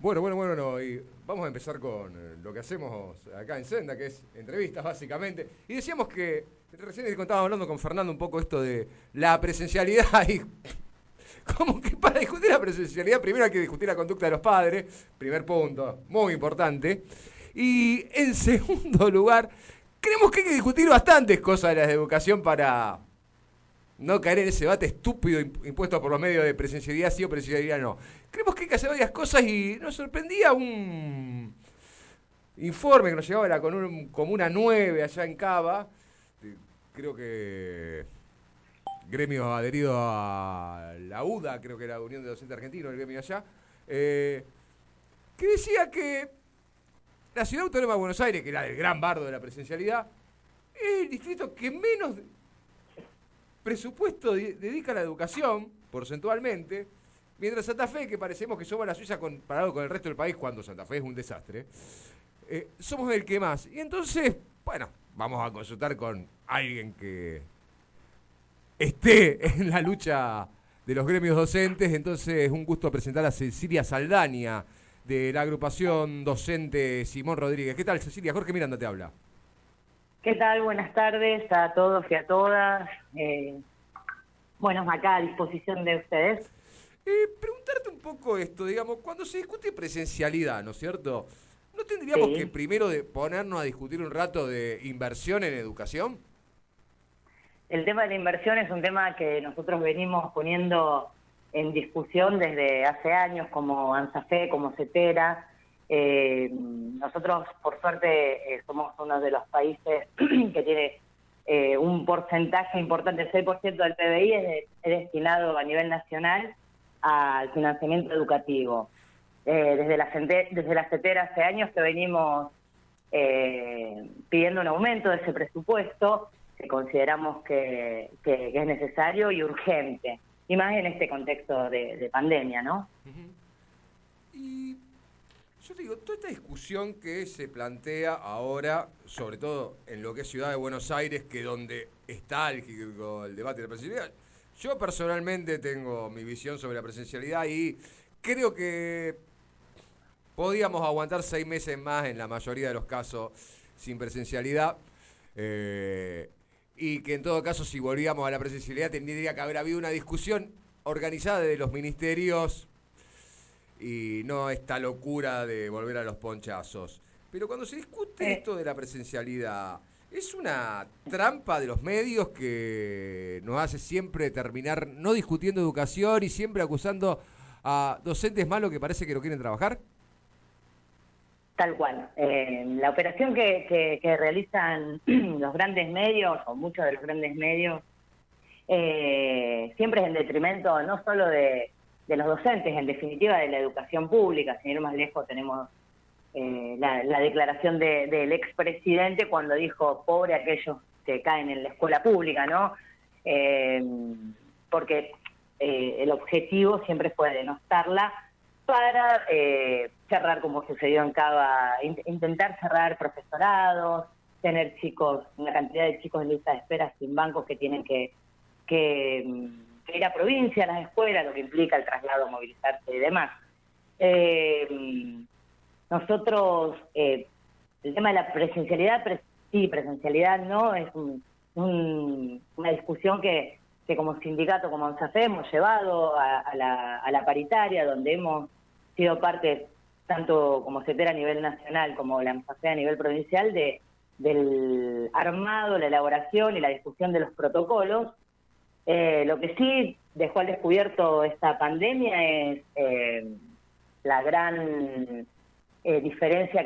Bueno, y vamos a empezar con lo que hacemos acá en Senda, que es entrevistas básicamente. Y decíamos que, recién estábamos hablando con Fernando un poco esto de la presencialidad y como que para discutir la presencialidad primero hay que discutir la conducta de los padres, primer punto, muy importante. Y en segundo lugar, creemos que hay que discutir bastantes cosas de la educación para no caer en ese debate estúpido impuesto por los medios de presencialidad sí o presencialidad no. Creemos que hay que hacer varias cosas y nos sorprendía un informe que nos llegaba era con como una 9 allá en Cava. Creo que gremio adherido a la UDA, creo que era la Unión de Docentes Argentinos, el gremio allá, eh, que decía que la Ciudad Autónoma de Buenos Aires, que era el gran bardo de la presencialidad, es el distrito que menos presupuesto dedica a la educación, porcentualmente, mientras Santa Fe, que parecemos que somos la Suiza comparado con el resto del país, cuando Santa Fe es un desastre, somos el que más. Y entonces, bueno, vamos a consultar con alguien que esté en la lucha de los gremios docentes. Entonces, un gusto presentar a Cecilia Saldaña, de la agrupación docente Simón Rodríguez. ¿Qué tal, Cecilia? Jorge Miranda te habla. ¿Qué tal? Buenas tardes a todos y a todas. Bueno, acá a disposición de ustedes. Preguntarte un poco esto, digamos, cuando se discute presencialidad, ¿no es cierto? ¿No tendríamos que Sí. primero de ponernos a discutir un rato de inversión en educación? El tema de la inversión es un tema que nosotros venimos poniendo en discusión desde hace años, como ANSAFE, como CETERA. Nosotros, por suerte, somos uno de los países que tiene un porcentaje importante, el 6% del PBI es destinado a nivel nacional al financiamiento educativo. Desde la CETERA hace años que venimos pidiendo un aumento de ese presupuesto que consideramos que es necesario y urgente, y más en este contexto de pandemia, ¿no? Y yo te digo, toda esta discusión que se plantea ahora, sobre todo en lo que es Ciudad de Buenos Aires, que donde está el debate de la presencialidad, yo personalmente tengo mi visión sobre la presencialidad y creo que podíamos aguantar 6 meses más en la mayoría de los casos sin presencialidad. eh, y que en todo caso, si volvíamos a la presencialidad, tendría que haber habido una discusión organizada de los ministerios y no esta locura de volver a los ponchazos. Pero cuando se discute Eh, esto de la presencialidad, es una trampa de los medios que nos hace siempre terminar no discutiendo educación y siempre acusando a docentes malos que parece que no quieren trabajar. Tal cual. La operación que realizan los grandes medios, o muchos de los grandes medios, siempre es en detrimento no solo de los docentes, en definitiva de la educación pública. Sin ir más lejos, tenemos la declaración del expresidente cuando dijo pobre aquellos que caen en la escuela pública, ¿no? Eh, Porque el objetivo siempre fue denostarla para cerrar, como sucedió en Cava, intentar cerrar profesorados, tener chicos, una cantidad de chicos en lista de espera sin bancos que tienen que ir a provincia, a las escuelas, lo que implica el traslado, movilizarse y demás. Eh, Nosotros, el tema de la presencialidad, sí, presencialidad no, es una discusión que como sindicato, como ANSAFE, hemos llevado a la paritaria, donde hemos sido parte, tanto como CETERA a nivel nacional como la ANSAFE a nivel provincial, del armado, la elaboración y la discusión de los protocolos. Lo que sí dejó al descubierto esta pandemia es la gran diferencia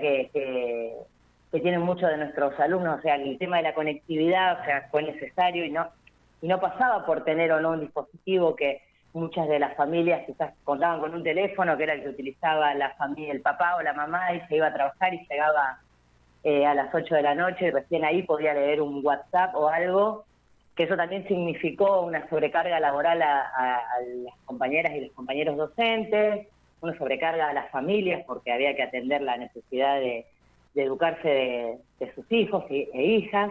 que tienen muchos de nuestros alumnos. O sea, el tema de la conectividad, o sea, fue necesario y no pasaba por tener o no un dispositivo, que muchas de las familias quizás contaban con un teléfono que era el que utilizaba la familia, el papá o la mamá, y se iba a trabajar y llegaba a las 8 de la noche y recién ahí podía leer un WhatsApp o algo, que eso también significó una sobrecarga laboral a las compañeras y los compañeros docentes, una sobrecarga a las familias porque había que atender la necesidad de educarse de sus hijos e hijas,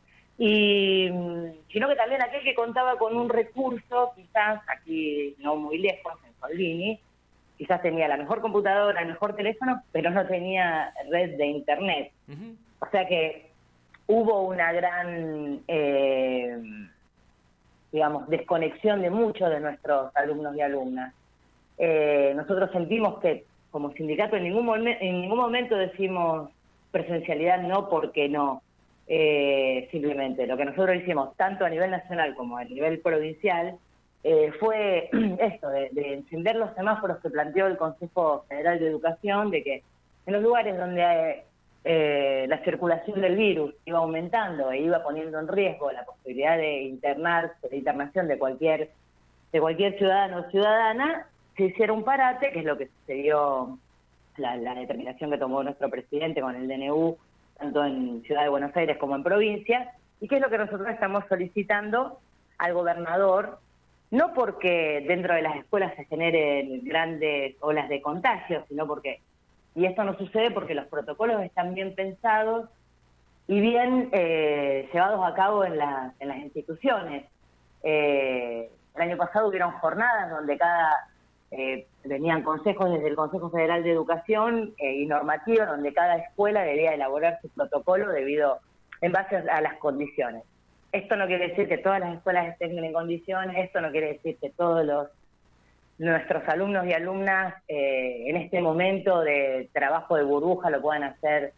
y sino que también aquel que contaba con un recurso, quizás aquí no muy lejos, en Soldini, quizás tenía la mejor computadora, el mejor teléfono, pero no tenía red de internet. O sea que hubo una gran, digamos, desconexión de muchos de nuestros alumnos y alumnas. Nosotros sentimos que como sindicato en ningún momento decimos presencialidad no porque no. Simplemente lo que nosotros hicimos tanto a nivel nacional como a nivel provincial fue esto de encender los semáforos que planteó el Consejo Federal de Educación, de que en los lugares donde la circulación del virus iba aumentando e iba poniendo en riesgo la posibilidad de internación de cualquier ciudadano o ciudadana, se hiciera un parate, que es lo que sucedió, la determinación que tomó nuestro presidente con el DNU, tanto en Ciudad de Buenos Aires como en provincia, y que es lo que nosotros estamos solicitando al gobernador, no porque dentro de las escuelas se generen grandes olas de contagio, sino porque, y esto no sucede porque los protocolos están bien pensados y bien llevados a cabo en las instituciones. El año pasado hubieron jornadas donde venían consejos desde el Consejo Federal de Educación y normativa, donde cada escuela debía elaborar su protocolo en base a las condiciones. Esto no quiere decir que todas las escuelas estén en condiciones, esto no quiere decir que todos nuestros alumnos y alumnas en este momento de trabajo de burbuja lo puedan hacer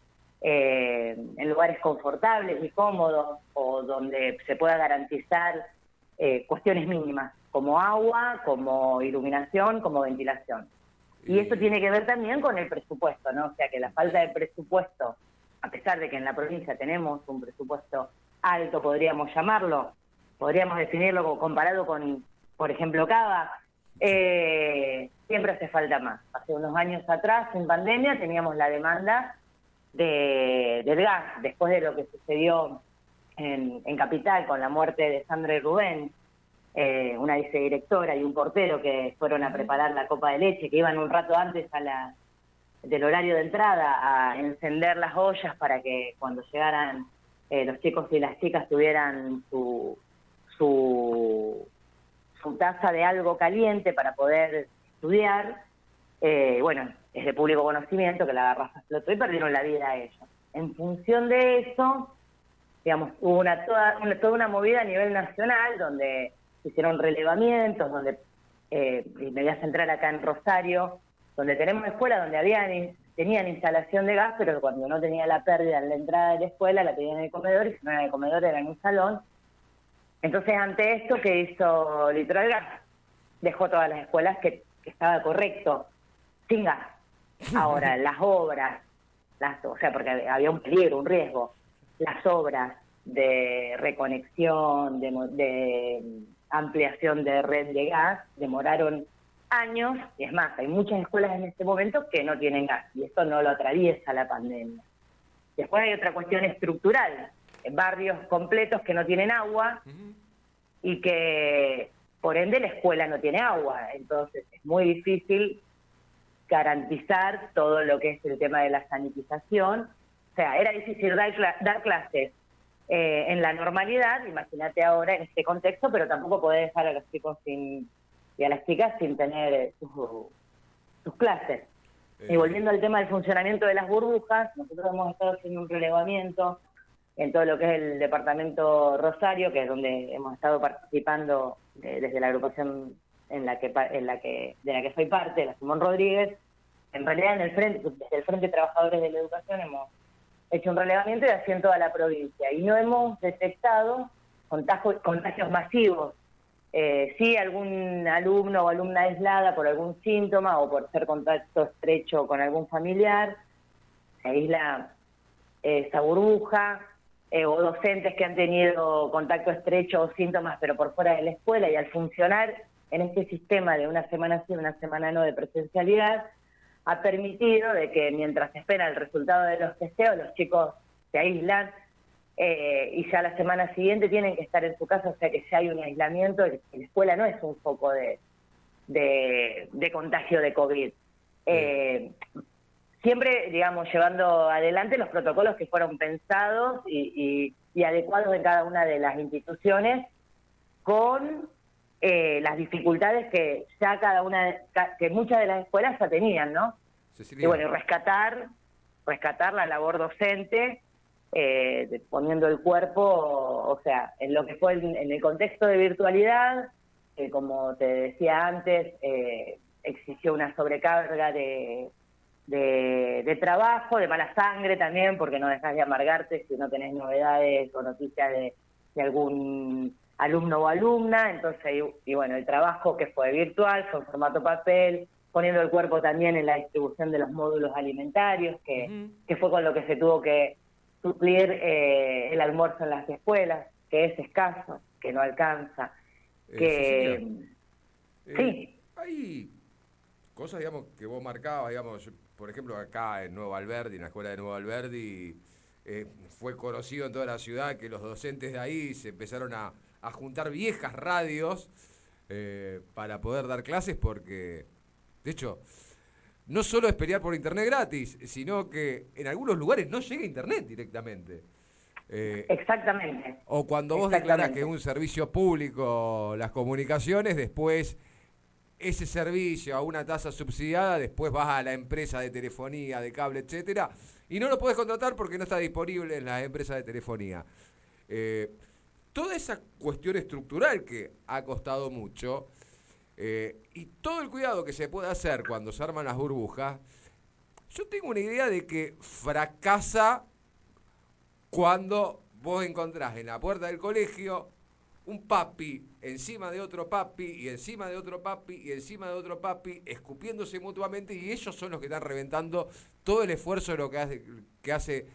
en lugares confortables y cómodos, o donde se pueda garantizar cuestiones mínimas, como agua, como iluminación, como ventilación. Y esto tiene que ver también con el presupuesto, ¿no? O sea que la falta de presupuesto, a pesar de que en la provincia tenemos un presupuesto alto, podríamos definirlo comparado con, por ejemplo, Cava, siempre hace falta más. Hace unos años atrás, en pandemia, teníamos la demanda del gas, después de lo que sucedió en Capital con la muerte de Sandra y Rubén, una vicedirectora y un portero que fueron a preparar la copa de leche, que iban un rato antes del horario de entrada a encender las ollas para que cuando llegaran los chicos y las chicas tuvieran su taza de algo caliente para poder estudiar. Bueno, es de público conocimiento que la garrafa explotó y perdieron la vida a ellos. En función de eso, digamos, hubo toda una movida a nivel nacional donde se hicieron relevamientos, donde me voy a centrar acá en Rosario, donde tenemos escuelas donde tenían instalación de gas, pero cuando no tenía la pérdida en la entrada de la escuela la tenían en el comedor, y si no era en el comedor era en un salón. Entonces, ante esto, ¿qué hizo Litoral Gas? Dejó todas las escuelas que estaba correcto, sin gas. Ahora, las obras, o sea, porque había un peligro, un riesgo, las obras de reconexión, de ampliación de red de gas, demoraron años, y es más, hay muchas escuelas en este momento que no tienen gas, y esto no lo atraviesa la pandemia. Después hay otra cuestión estructural, barrios completos que no tienen agua, y que por ende la escuela no tiene agua, entonces es muy difícil garantizar todo lo que es el tema de la sanitización. O sea, era difícil dar clases en la normalidad, imagínate ahora en este contexto, pero tampoco podés dejar a los chicos y a las chicas sin tener sus clases. Y volviendo al tema del funcionamiento de las burbujas, nosotros hemos estado haciendo un relevamiento en todo lo que es el departamento Rosario, que es donde hemos estado participando desde la agrupación de la que soy parte, la Simón Rodríguez. En realidad, desde el Frente de Trabajadores de la Educación hemos hecho un relevamiento y así en toda la provincia. Y no hemos detectado contagios masivos. Sí, algún alumno o alumna aislada por algún síntoma o por ser contacto estrecho con algún familiar, se aísla esa burbuja, o docentes que han tenido contacto estrecho o síntomas pero por fuera de la escuela, y al funcionar en este sistema de una semana sí, una semana no de presencialidad, ha permitido de que mientras se espera el resultado de los testeos, los chicos se aíslan y ya la semana siguiente tienen que estar en su casa, o sea que ya hay un aislamiento, y la escuela no es un foco de contagio de COVID. Siempre, digamos, llevando adelante los protocolos que fueron pensados y adecuados en cada una de las instituciones, con las dificultades que ya que muchas de las escuelas ya tenían, ¿no? Cecilia. Y bueno, rescatar la labor docente, poniendo el cuerpo, o sea, en lo que fue en el contexto de virtualidad, que como te decía antes, exigió una sobrecarga de trabajo, de mala sangre también, porque no dejas de amargarte si no tenés novedades o noticias de algún alumno o alumna. Entonces, y bueno, el trabajo que fue virtual, fue en formato papel, poniendo el cuerpo también en la distribución de los módulos alimentarios, que fue con lo que se tuvo que suplir el almuerzo en las escuelas, que es escaso, que no alcanza, Cecilia, que sí. hay cosas, digamos, que vos marcabas, digamos, por ejemplo, acá en Nuevo Alberdi, en la escuela de Nuevo Alberdi, fue conocido en toda la ciudad que los docentes de ahí se empezaron a juntar viejas radios para poder dar clases porque, de hecho, no solo es pelear por internet gratis, sino que en algunos lugares no llega internet directamente. Eh, Exactamente, o cuando vos declarás que es exactamente. un servicio público las comunicaciones, después ese servicio a una tasa subsidiada, después vas a la empresa de telefonía, de cable, etcétera, y no lo puedes contratar porque no está disponible en las empresas de telefonía. Eh, Toda esa cuestión estructural que ha costado mucho y todo el cuidado que se puede hacer cuando se arman las burbujas, yo tengo una idea de que fracasa cuando vos encontrás en la puerta del colegio un papi encima de otro papi y encima de otro papi y encima de otro papi escupiéndose mutuamente y ellos son los que están reventando todo el esfuerzo de lo que hace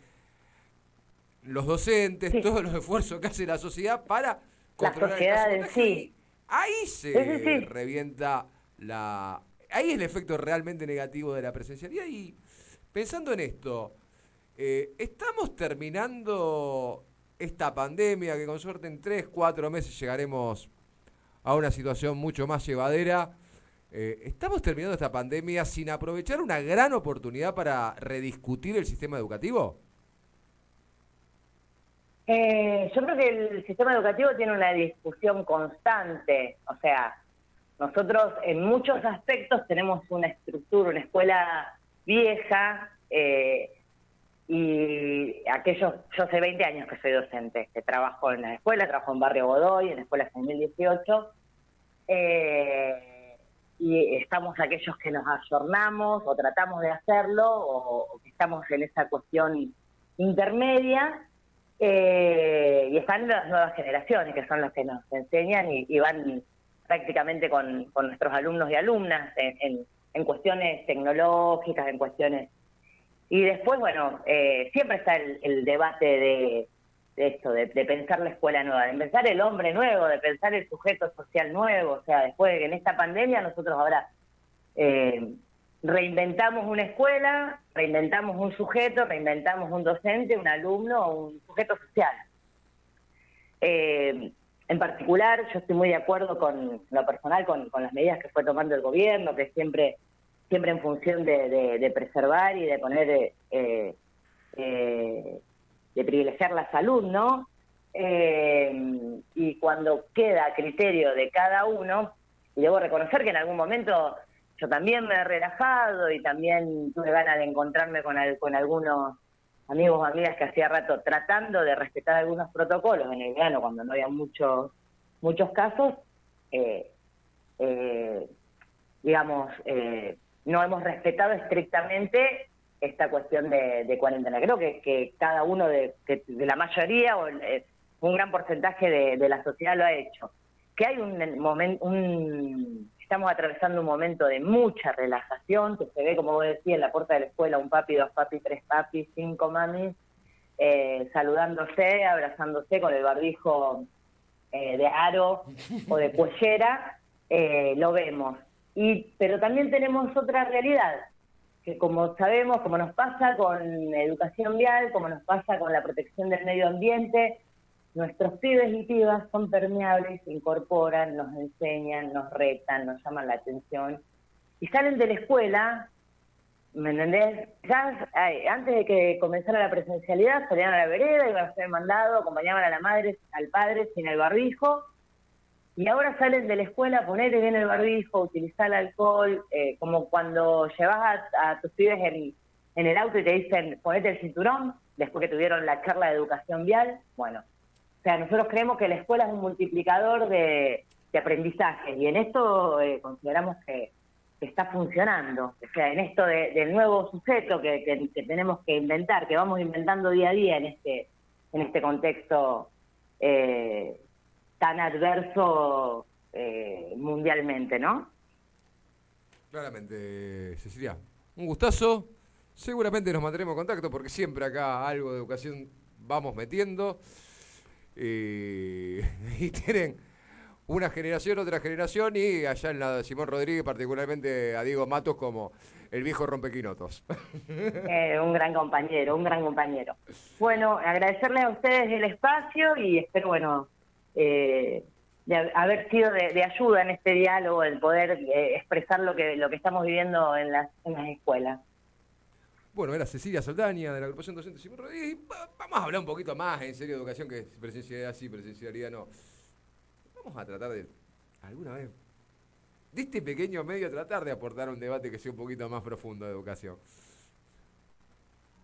los docentes, Sí, todos los esfuerzos que hace la sociedad para la controlar el caso sociedad de en contagio y sí. ahí Sí, sí, se sí. revienta la... Ahí es el efecto realmente negativo de la presencialidad y pensando en esto, estamos terminando esta pandemia que con suerte en 3, 4 meses llegaremos a una situación mucho más llevadera. ¿Estamos terminando esta pandemia sin aprovechar una gran oportunidad para rediscutir el sistema educativo? Yo creo que el sistema educativo tiene una discusión constante, o sea, nosotros en muchos aspectos tenemos una estructura, una escuela vieja, y yo hace 20 años que soy docente, que trabajo en la escuela, trabajo en Barrio Godoy, en la escuela 2018, y estamos aquellos que nos ayornamos o tratamos de hacerlo, o que estamos en esa cuestión intermedia, y están las nuevas generaciones, que son los que nos enseñan y van prácticamente con nuestros alumnos y alumnas en cuestiones tecnológicas, en cuestiones... Y después, bueno, siempre está el debate de esto, de pensar la escuela nueva, de pensar el hombre nuevo, de pensar el sujeto social nuevo. O sea, después de que en esta pandemia nosotros ahora eh, reinventamos una escuela, reinventamos un sujeto, reinventamos un docente, un alumno o un sujeto social. En particular, yo estoy muy de acuerdo con lo personal, con las medidas que fue tomando el gobierno, que siempre en función de preservar y de poner, eh, de privilegiar la salud, ¿no? Y cuando queda a criterio de cada uno, y debo reconocer que en algún momento yo también me he relajado y también tuve ganas de encontrarme con algunos amigos o amigas que hacía rato tratando de respetar algunos protocolos en el verano cuando no había muchos casos, eh, eh, digamos, no hemos respetado estrictamente esta cuestión de cuarentena. Creo que cada uno de la mayoría o un gran porcentaje de la sociedad lo ha hecho. Que hay estamos atravesando un momento de mucha relajación, que se ve, como vos decías, en la puerta de la escuela, un papi, dos papis, tres papis, cinco mamis, saludándose, abrazándose con el barbijo de aro o de cuellera, lo vemos. Pero también tenemos otra realidad, que como sabemos, como nos pasa con educación vial, como nos pasa con la protección del medio ambiente, nuestros pibes y pibas son permeables, se incorporan, nos enseñan, nos retan, nos llaman la atención, y salen de la escuela, ¿me entendés? Ya antes de que comenzara la presencialidad, salían a la vereda, iban a ser mandados, acompañaban a la madre, al padre sin el barbijo, y ahora salen de la escuela, ponete bien el barbijo, utilizar el alcohol, como cuando llevas a tus pibes en el auto y te dicen ponete el cinturón, después que tuvieron la charla de educación vial. Bueno, o sea, nosotros creemos que la escuela es un multiplicador de aprendizaje y en esto consideramos que está funcionando. O sea, en esto del nuevo sujeto que tenemos que inventar, que vamos inventando día a día en este contexto eh, tan adverso mundialmente, ¿no? Claramente, Cecilia. Un gustazo. Seguramente nos mantendremos en contacto porque siempre acá algo de educación vamos metiendo. Y tienen una generación, otra generación, y allá en la de Simón Rodríguez, particularmente a Diego Matos como el viejo rompequinotos. Un gran compañero, un gran compañero. Bueno, agradecerles a ustedes el espacio y espero, bueno, eh, de haber sido de ayuda en este diálogo, el poder expresar lo que estamos viviendo en las escuelas. Bueno, era Cecilia Saldaña de la agrupación docente Simón Rodríguez. Y vamos a hablar un poquito más en serio de educación, que presencialidad sí, presencialidad no. Vamos a tratar de, alguna vez, de este pequeño medio, tratar de aportar un debate que sea un poquito más profundo de educación.